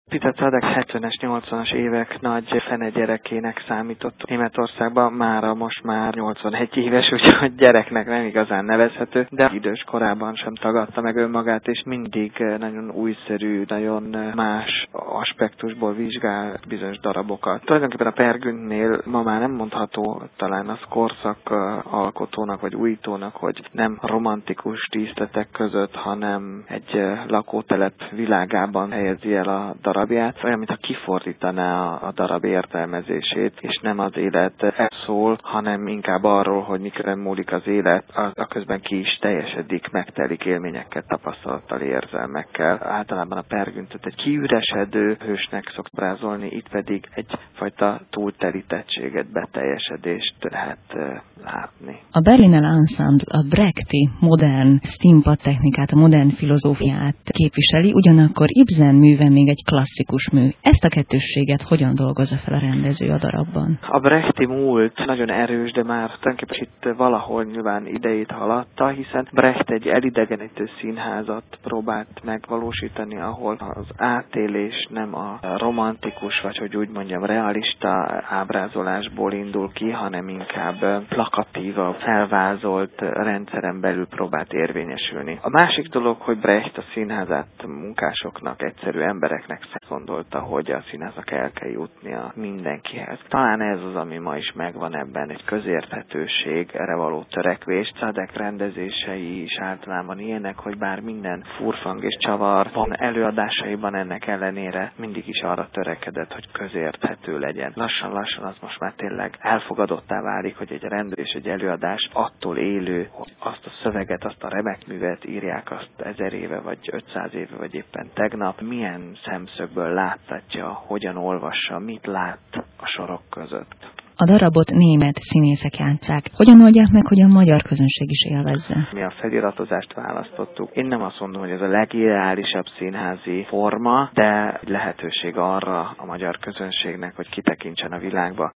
Peter Zadek 70-es, 80-as évek nagy fenegyerekének számított Németországban, most már 81 éves, úgyhogy gyereknek nem igazán nevezhető, de idős korában sem tagadta meg önmagát, és mindig nagyon újszerű, nagyon más aspektusból vizsgál bizonyos darabokat. Tulajdonképpen a Per Günthnél ma már nem mondható talán az korszak alkotónak vagy újítónak, hogy nem romantikus díszletek között, hanem egy lakótelep világában helyezi el a darabját, olyan, mintha kifordítaná a darab értelmezését, és nem az élet szól, hanem inkább arról, hogy mikor múlik az élet, aközben ki is teljesedik, megtelik élményekkel, tapasztalattal, érzelmekkel. Általában a Per Günthöt egy kiüresedő hősnek szokott brázolni, itt pedig egyfajta túltelítettséget, beteljesedést lehet látni. A Berliner Ensemble a brechti modern színpad technikát, a modern filozófiát képviseli, ugyanakkor Ibsen műve még egy klasszikus mű. Ezt a kettősséget hogyan dolgozza fel a rendező a darabban? A brechti múlt nagyon erős, de már tulajdonképpen itt valahol nyilván idejét haladta, hiszen Brecht egy elidegenítő színházat próbált megvalósítani, ahol az átélés nem a romantikus, vagy hogy úgy mondjam, realista ábrázolásból indul ki, hanem inkább plakatíva, felvázolt rendszeren belül próbált érvényesülni. A másik dolog, hogy Brecht a színházát munkásoknak, egyszerű embereknek gondolta, hogy a színháznak el kell jutnia mindenkihez. Talán ez az, ami ma is megvan ebben, egy közérthetőség, erre való törekvés. Zadek rendezései is általában ilyenek, hogy bár minden furfang és csavar van előadásaiban, ennek ellenére mindig is arra törekedett, hogy közérthető legyen. Lassan-lassan az most már tényleg elfogadottá válik, hogy egy rendezés, egy előadás attól élő, hogy azt a szöveget, azt a remek művet írják azt 1000 éve, vagy 500 éve, vagy éppen tegnap, milyen szemszögből láttatja, hogyan olvassa, mit lát a sorok között. A darabot német színészek játsszák. Hogyan oldják meg, hogy a magyar közönség is élvezze? Mi a feliratozást választottuk. Én nem azt mondom, hogy ez a legideálisabb színházi forma, de lehetőség arra a magyar közönségnek, hogy kitekintsen a világba.